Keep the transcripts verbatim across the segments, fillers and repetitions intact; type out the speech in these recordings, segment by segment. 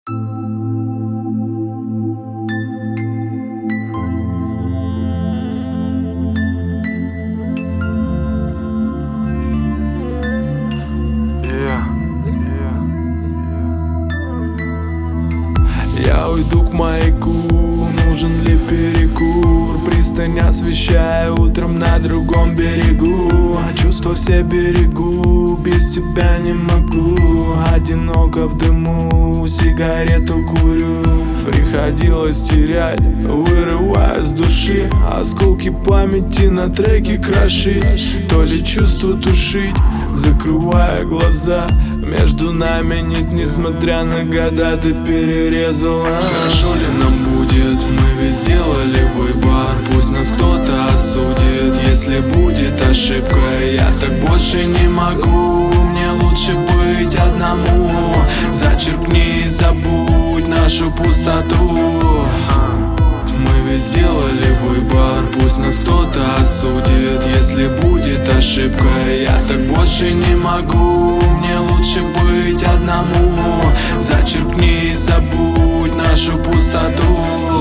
Я уйду к маяку, нужен ли перекур? Пристань освещая утром на другом берегу. Чувства все берегу, без тебя не могу. Одиноко в дыму, сигарету курю. Приходилось терять, вырывая с души. Осколки памяти на треке крошить. То ли чувство тушить, закрывая глаза. Между нами нет, несмотря на года, ты перерезала. Хорошо ли нам будет, мы ведь сделали выбор. Пусть нас кто-то осудит, если будет ошибка. Я так больше не могу, мне лучше быть одному. Зачеркни и забудь нашу пустоту. Мы ведь сделали выбор, пусть нас кто-то осудит, если будет ошибка. Я так больше не могу, мне лучше быть одному. Зачеркни и забудь нашу пустоту.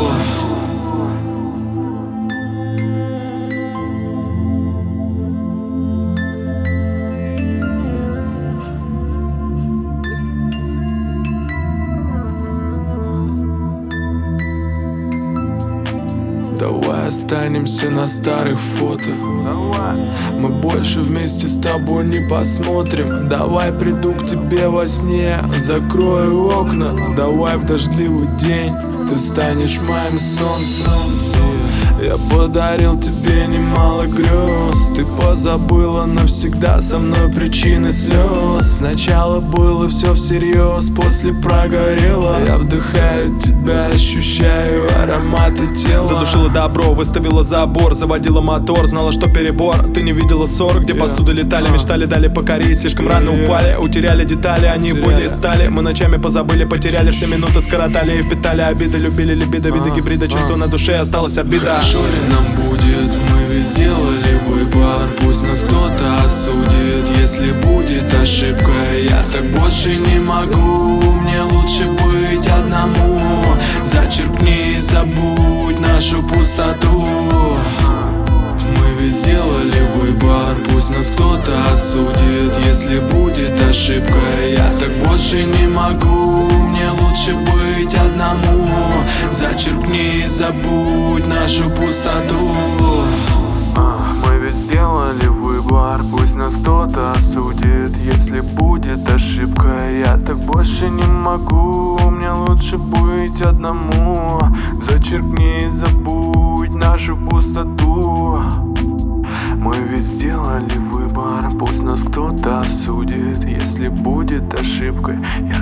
Давай останемся на старых фото. Мы больше вместе с тобой не посмотрим. Давай приду к тебе во сне, закрою окна. Давай в дождливый день ты станешь моим солнцем. Я подарил тебе немало грез. Ты позабыла навсегда со мной причины слез. Сначала было все всерьез, после прогорело. Я вдыхаю тебя, ощущаю ароматы тела. Задушила добро, выставила забор, заводила мотор, знала, что перебор. Ты не видела ссор, где yeah. посуды летали, uh. мечтали дали покорить. Слишком yeah, рано yeah. упали, утеряли детали, они Теряли. были и стали. Мы ночами позабыли, потеряли, все минуты скоротали и впитали обиды, любили либидо, виды uh. гибрида, чувство uh. на душе, осталась обида. Хорошо ли нам будет, мы ведь сделали выбор. Пусть нас кто-то осудит, если будет ошибка. Я так больше не могу, мне лучше быть одному. Зачеркни и забудь нашу пустоту. Мы ведь сделали выбор, пусть нас кто-то осудит, если будет ошибка. Я так больше не могу, мне лучше быть одному. Зачеркни и забудь нашу пустоту. Мы ведь сделали выбор, пусть нас кто-то осудит, если будет ошибка. Я так больше не могу, мне лучше быть одному. Зачеркни и забудь нашу пустоту. Мы ведь сделали выбор, пусть нас кто-то осудит, если будет ошибкой. Я